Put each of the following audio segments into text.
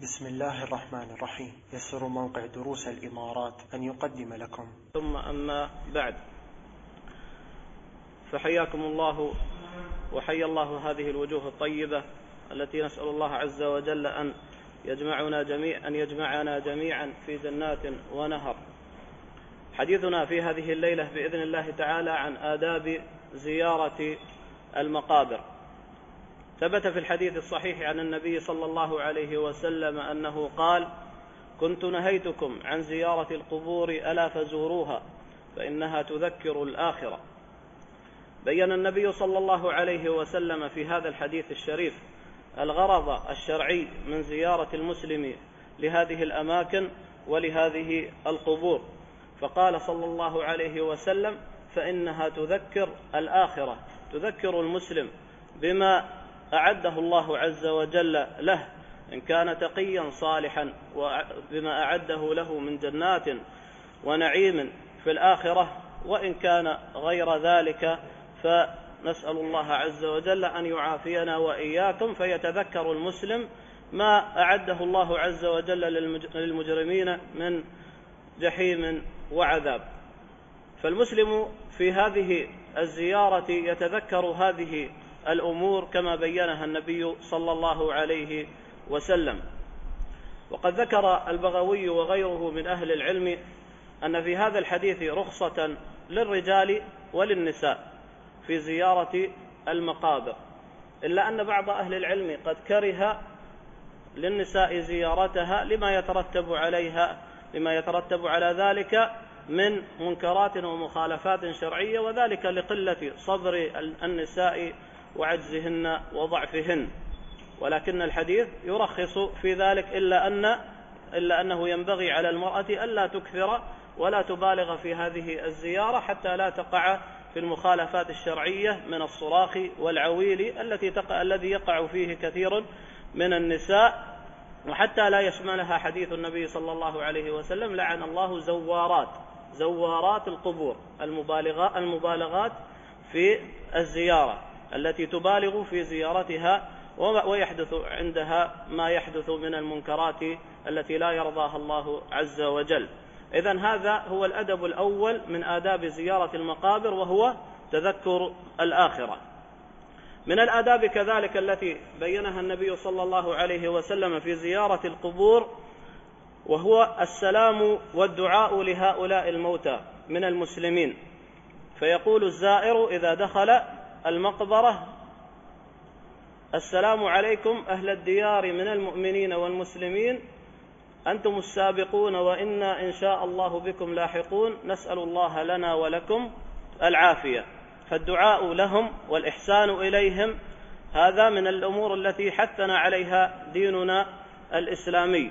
بسم الله الرحمن الرحيم. يسر موقع دروس الإمارات أن يقدم لكم. ثم أما بعد، فحياكم الله وحيا الله هذه الوجوه الطيبة التي نسأل الله عز وجل أن يجمعنا جميعا في جنات ونهر. حديثنا في هذه الليلة بإذن الله تعالى عن آداب زيارة المقابر. ثبت في الحديث الصحيح عن النبي صلى الله عليه وسلم أنه قال: كنت نهيتكم عن زيارة القبور ألا فزوروها فإنها تذكر الآخرة. بيّن النبي صلى الله عليه وسلم في هذا الحديث الشريف الغرض الشرعي من زيارة المسلم لهذه الأماكن ولهذه القبور، فقال صلى الله عليه وسلم: فإنها تذكر الآخرة، تذكر المسلم بما أعده الله عز وجل له إن كان تقيا صالحا، وبما أعده له من جنات ونعيم في الآخرة، وإن كان غير ذلك فنسأل الله عز وجل أن يعافينا وإياكم. فيتذكر المسلم ما أعده الله عز وجل للمجرمين من جحيم وعذاب. فالمسلم في هذه الزيارة يتذكر هذه الأمور كما بيّنها النبي صلى الله عليه وسلم. وقد ذكر البغوي وغيره من أهل العلم أن في هذا الحديث رخصة للرجال وللنساء في زيارة المقابر، إلا أن بعض أهل العلم قد كره للنساء زيارتها لما يترتب على ذلك من منكرات ومخالفات شرعية، وذلك لقلة صبر النساء وعجزهن وضعفهن. ولكن الحديث يرخص في ذلك، إلا أنه ينبغي على المرأة ألا تكثر ولا تبالغ في هذه الزيارة حتى لا تقع في المخالفات الشرعية من الصراخ والعويل الذي يقع فيه كثير من النساء، وحتى لا يشملها حديث النبي صلى الله عليه وسلم: لعن الله زوارات القبور، المبالغات في الزيارة التي تبالغ في زيارتها ويحدث عندها ما يحدث من المنكرات التي لا يرضاها الله عز وجل. إذن هذا هو الأدب الأول من آداب زيارة المقابر، وهو تذكر الآخرة. من الآداب كذلك التي بيّنها النبي صلى الله عليه وسلم في زيارة القبور وهو السلام والدعاء لهؤلاء الموتى من المسلمين. فيقول الزائر إذا دخل المقبرة: السلام عليكم أهل الديار من المؤمنين والمسلمين، أنتم السابقون وإنا إن شاء الله بكم لاحقون، نسأل الله لنا ولكم العافية. فالدعاء لهم والإحسان إليهم هذا من الأمور التي حثنا عليها ديننا الإسلامي.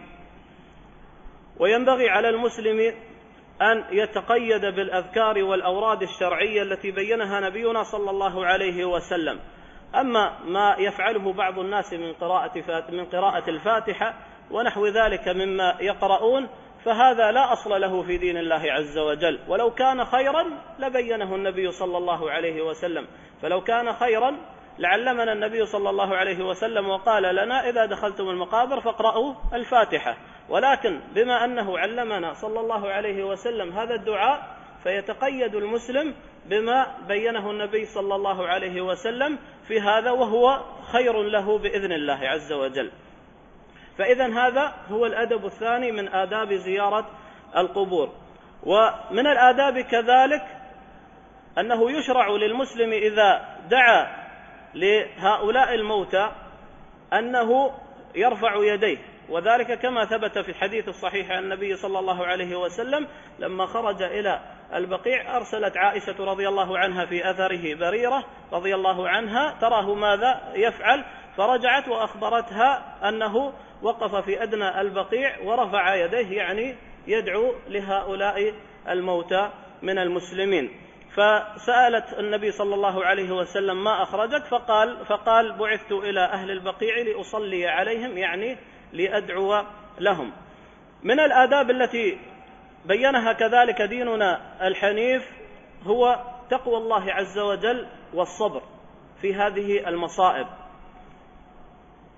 وينبغي على المسلم أن يتقيد بالأذكار والأوراد الشرعية التي بيّنها نبينا صلى الله عليه وسلم. أما ما يفعله بعض الناس من قراءة الفاتحة ونحو ذلك مما يقرؤون فهذا لا أصل له في دين الله عز وجل، ولو كان خيرا لبينه النبي صلى الله عليه وسلم. فلو كان خيرا لعلمنا النبي صلى الله عليه وسلم وقال لنا: إذا دخلتم المقابر فاقرأوا الفاتحة. ولكن بما أنه علمنا صلى الله عليه وسلم هذا الدعاء فيتقيد المسلم بما بينه النبي صلى الله عليه وسلم في هذا، وهو خير له بإذن الله عز وجل. فإذن هذا هو الأدب الثاني من آداب زيارة القبور. ومن الآداب كذلك أنه يشرع للمسلم إذا دعا لهؤلاء الموتى أنه يرفع يديه، وذلك كما ثبت في الحديث الصحيح عن النبي صلى الله عليه وسلم لما خرج إلى البقيع أرسلت عائشة رضي الله عنها في أثره بريرة رضي الله عنها تراه ماذا يفعل، فرجعت وأخبرتها أنه وقف في أدنى البقيع ورفع يديه، يعني يدعو لهؤلاء الموتى من المسلمين. فسألت النبي صلى الله عليه وسلم: ما أخرجك؟ فقال: بعثت إلى أهل البقيع لأصلي عليهم، يعني لأدعو لهم. من الآداب التي بيّنها كذلك ديننا الحنيف هو تقوى الله عز وجل والصبر في هذه المصائب.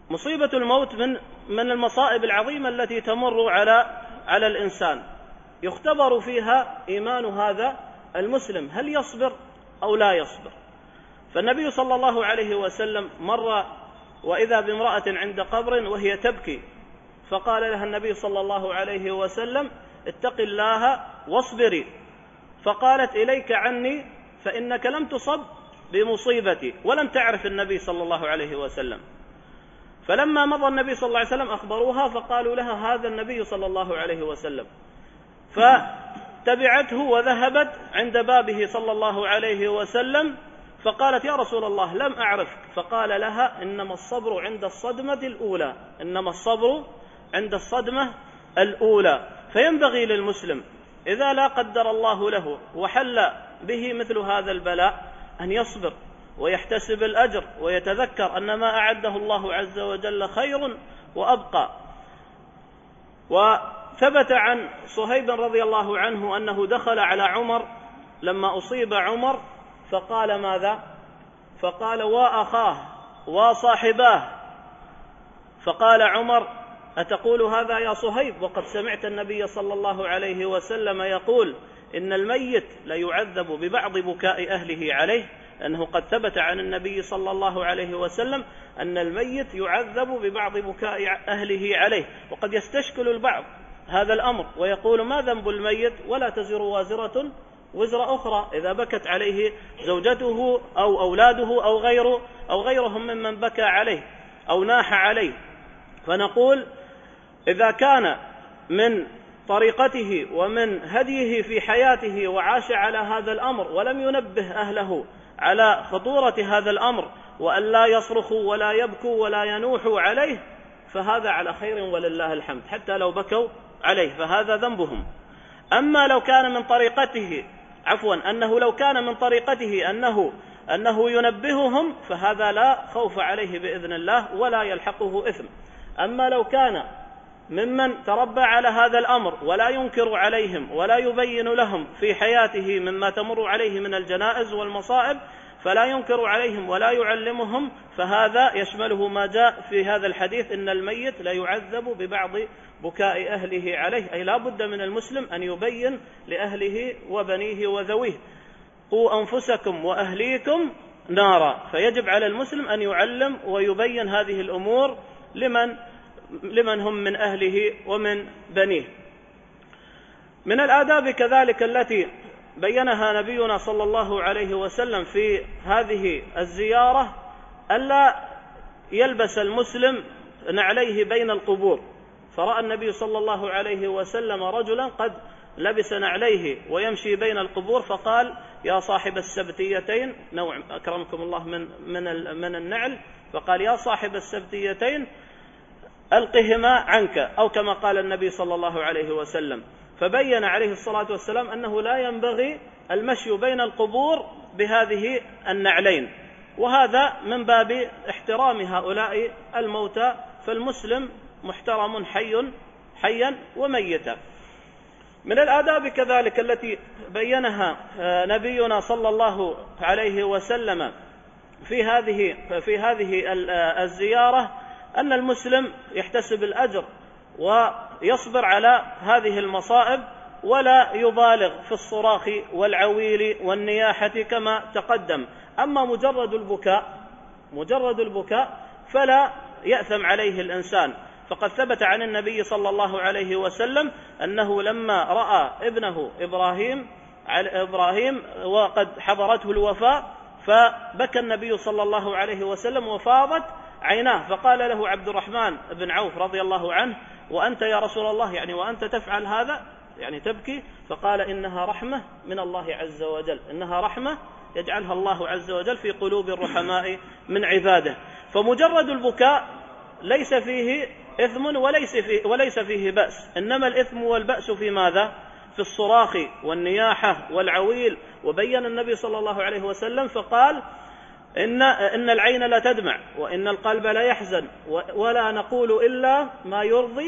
مصيبة الموت من المصائب العظيمة التي تمر على الإنسان، يختبر فيها إيمان هذا المسلم، هل يصبر أو لا يصبر. فالنبي صلى الله عليه وسلم مر وإذا بامرأة عند قبر وهي تبكي، فقال لها النبي صلى الله عليه وسلم: اتق الله واصبري. فقالت: إليك عني فإنك لم تصب بمصيبتي، ولم تعرف النبي صلى الله عليه وسلم. فلما مضى النبي صلى الله عليه وسلم أخبروها فقالوا لها: هذا النبي صلى الله عليه وسلم. فتبعته وذهبت عند بابه صلى الله عليه وسلم، فقالت: يا رسول الله لم أعرفك. فقال لها: إنما الصبر عند الصدمة الأولى، إنما الصبر عند الصدمة الأولى. فينبغي للمسلم إذا لا قدر الله له وحل به مثل هذا البلاء أن يصبر ويحتسب الأجر ويتذكر أن ما أعده الله عز وجل خير وأبقى. وثبت عن صهيب رضي الله عنه أنه دخل على عمر لما أصيب عمر فقال ماذا؟ فقال: وأخاه وصاحباه. فقال عمر: أتقول هذا يا صهيب وقد سمعت النبي صلى الله عليه وسلم يقول إن الميت ليعذب ببعض بكاء أهله عليه، أنه قد ثبت عن النبي صلى الله عليه وسلم أن الميت يعذب ببعض بكاء أهله عليه. وقد يستشكل البعض هذا الأمر ويقول: ما ذنب الميت ولا تزر وازرة وزر أخرى، إذا بكت عليه زوجته أو أولاده أو غيرهم ممن بكى عليه أو ناح عليه. فنقول: إذا كان من طريقته ومن هديه في حياته وعاش على هذا الأمر ولم ينبه أهله على خطورة هذا الأمر وأن لا يصرخوا ولا يبكوا ولا ينوحوا عليه، فهذا على خير ولله الحمد، حتى لو بكوا عليه فهذا ذنبهم. أما لو كان من طريقته لو كان من طريقته أنه ينبههم فهذا لا خوف عليه بإذن الله ولا يلحقه إثم. أما لو كان ممن تربى على هذا الأمر ولا ينكر عليهم ولا يبين لهم في حياته مما تمر عليه من الجنائز والمصائب، فلا ينكر عليهم ولا يعلمهم، فهذا يشمله ما جاء في هذا الحديث: إن الميت لا يعذب ببعض بكاء أهله عليه. أي لا بد من المسلم أن يبين لأهله وبنيه وذويه: قوا أنفسكم وأهليكم نارا. فيجب على المسلم أن يعلم ويبين هذه الأمور لمن هم من أهله ومن بنيه. من الآداب كذلك التي بينها نبينا صلى الله عليه وسلم في هذه الزيارة ألا يلبس المسلم نعليه بين القبور. فرأى النبي صلى الله عليه وسلم رجلا قد لبس نعليه ويمشي بين القبور، فقال: يا صاحب السبتيتين، نوع أكرمكم الله من النعل، فقال: يا صاحب السبتيتين ألقهما عنك، أو كما قال النبي صلى الله عليه وسلم. فبين عليه الصلاة والسلام أنه لا ينبغي المشي بين القبور بهذه النعلين، وهذا من باب احترام هؤلاء الموتى، فالمسلم محترم حيا وميتا. من الآداب كذلك التي بينها نبينا صلى الله عليه وسلم في هذه الزيارة أن المسلم يحتسب الأجر ويصبر على هذه المصائب ولا يبالغ في الصراخ والعويل والنياحة كما تقدم. أما مجرد البكاء فلا يأثم عليه الإنسان، فقد ثبت عن النبي صلى الله عليه وسلم أنه لما رأى ابنه إبراهيم وقد حضرته الوفاة فبكى النبي صلى الله عليه وسلم وفاضت عيناه، فقال له عبد الرحمن بن عوف رضي الله عنه: وأنت يا رسول الله، يعني وأنت تفعل هذا، يعني تبكي؟ فقال: إنها رحمة من الله عز وجل، إنها رحمة يجعلها الله عز وجل في قلوب الرحماء من عباده. فمجرد البكاء ليس فيه إثم وليس فيه بأس، إنما الإثم والبأس في ماذا؟ في الصراخ والنياحة والعويل. وبين النبي صلى الله عليه وسلم فقال: إن العين لا تدمع وإن القلب لا يحزن ولا نقول إلا ما يرضي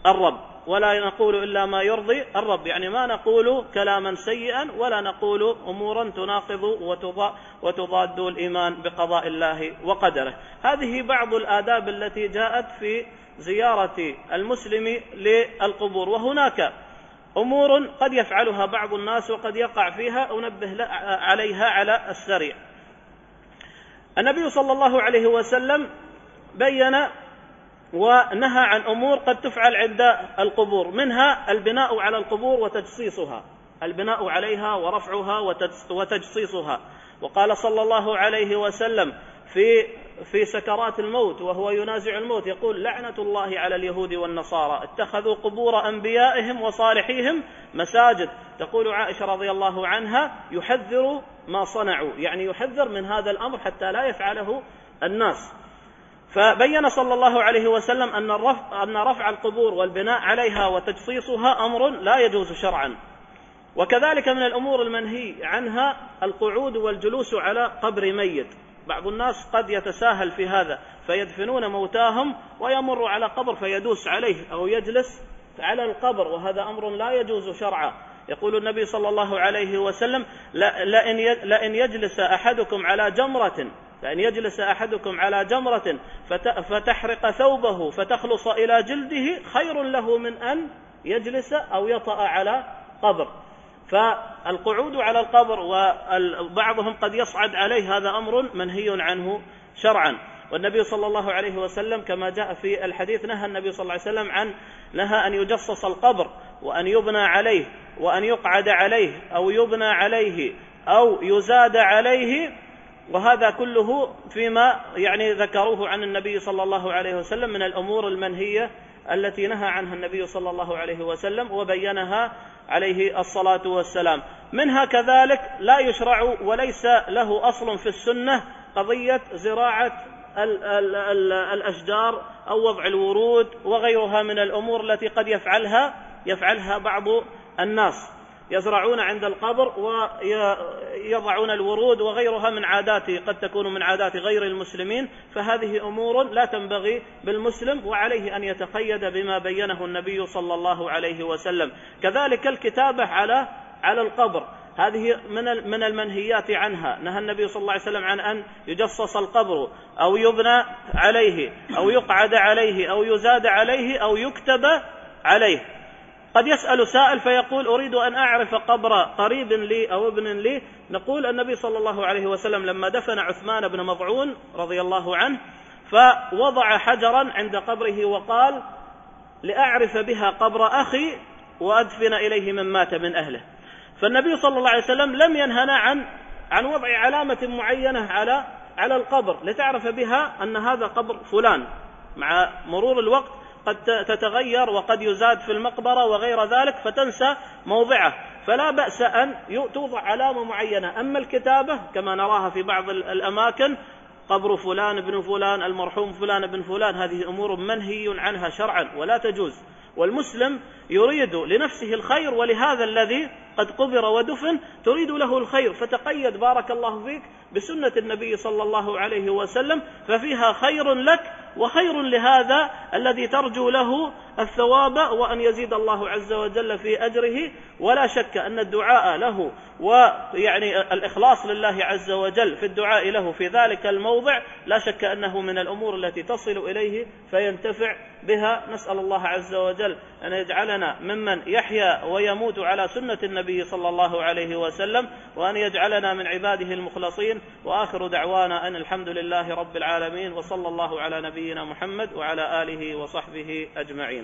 الرب، ولا نقول إلا ما يرضي الرب، يعني ما نقول كلاما سيئا ولا نقول أمورا تناقض وتضاد الإيمان بقضاء الله وقدره. هذه بعض الآداب التي جاءت في زيارة المسلم للقبور. وهناك أمور قد يفعلها بعض الناس وقد يقع فيها، أنبه عليها على السريع. النبي صلى الله عليه وسلم بين ونهى عن أمور قد تفعل عند القبور، منها البناء على القبور وتجصيصها، البناء عليها ورفعها وتجصيصها. وقال صلى الله عليه وسلم في سكرات الموت وهو ينازع الموت يقول: لعنة الله على اليهود والنصارى اتخذوا قبور أنبيائهم وصالحيهم مساجد. تقول عائشة رضي الله عنها: يحذر ما صنعوا، يعني يحذر من هذا الأمر حتى لا يفعله الناس. فبين صلى الله عليه وسلم أن رفع القبور والبناء عليها وتجصيصها أمر لا يجوز شرعا. وكذلك من الأمور المنهي عنها القعود والجلوس على قبر ميت. بعض الناس قد يتساهل في هذا فيدفنون موتاهم ويمر على قبر فيدوس عليه أو يجلس على القبر، وهذا أمر لا يجوز شرعا. يقول النبي صلى الله عليه وسلم: لئن يجلس أحدكم على جمرة فتحرق ثوبه فتخلص إلى جلده خير له من أن يجلس أو يطأ على قبر. فالقعود على القبر وبعضهم قد يصعد عليه هذا أمر منهي عنه شرعا. والنبي صلى الله عليه وسلم كما جاء في الحديث نهى النبي صلى الله عليه وسلم نهى أن يجصص القبر وأن يبنى عليه وأن يقعد عليه أو يبنى عليه أو يزاد عليه، وهذا كله فيما يعني ذكروه عن النبي صلى الله عليه وسلم من الأمور المنهية التي نهى عنها النبي صلى الله عليه وسلم وبينها عليه الصلاة والسلام. منها كذلك لا يشرع وليس له أصل في السنة قضية زراعة الأشجار أو وضع الورود وغيرها من الأمور التي قد يفعلها بعض الناس، يزرعون عند القبر ويضعون الورود وغيرها من عادات قد تكون من عادات غير المسلمين. فهذه أمور لا تنبغي بالمسلم، وعليه أن يتقيد بما بينه النبي صلى الله عليه وسلم. كذلك الكتابة على القبر، هذه من المنهيات عنها. نهى النبي صلى الله عليه وسلم عن أن يجصص القبر أو يبنى عليه أو يقعد عليه أو يزاد عليه أو يكتب عليه. قد يسأل سائل فيقول: أريد أن أعرف قبر قريب لي أو ابن لي. نقول: النبي صلى الله عليه وسلم لما دفن عثمان بن مظعون رضي الله عنه فوضع حجرا عند قبره وقال: لأعرف بها قبر أخي وأدفن إليه من مات من أهله. فالنبي صلى الله عليه وسلم لم ينهنا عن وضع علامة معينة على القبر لتعرف بها أن هذا قبر فلان. مع مرور الوقت قد تتغير وقد يزاد في المقبرة وغير ذلك فتنسى موضعه، فلا بأس أن توضع علامة معينة. أما الكتابة كما نراها في بعض الأماكن: قبر فلان ابن فلان، المرحوم فلان ابن فلان، هذه أمور منهي عنها شرعا ولا تجوز. والمسلم يريد لنفسه الخير، ولهذا الذي قد قبر ودفن تريد له الخير، فتقيد بارك الله فيك بسنة النبي صلى الله عليه وسلم، ففيها خير لك وخير لهذا الذي ترجو له الثواب وأن يزيد الله عز وجل في أجره. ولا شك أن الدعاء له ويعني الإخلاص لله عز وجل في الدعاء له في ذلك الموضع لا شك أنه من الأمور التي تصل إليه فينتفع بها. نسأل الله عز وجل أن يجعلنا ممن يحيا ويموت على سنة النبي صلى الله عليه وسلم، وأن يجعلنا من عباده المخلصين. وآخر دعوانا أن الحمد لله رب العالمين، وصلى الله على نبينا محمد وعلى آله وصحبه أجمعين.